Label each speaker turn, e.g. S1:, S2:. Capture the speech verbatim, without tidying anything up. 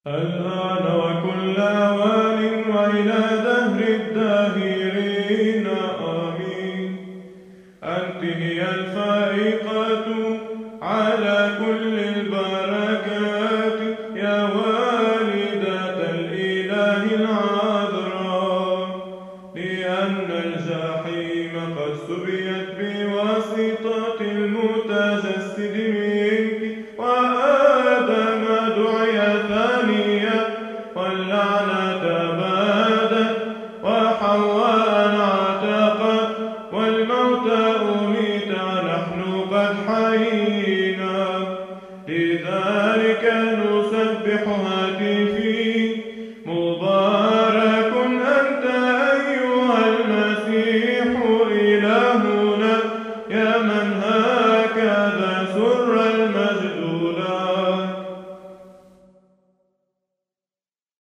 S1: الآن وكل آوان وإلى دهر الداهرين آمين. أنت هي الفائقة على كل البركات يا والدة الإله العذراء، لأن الجحيم قد سبيت بواسطة المتجسد منك، وآدم دعي ثانيا واللعنة بادت وحواء انعتقت والموت أميت نحن قد حيينا. لذلك نسبح هاتفين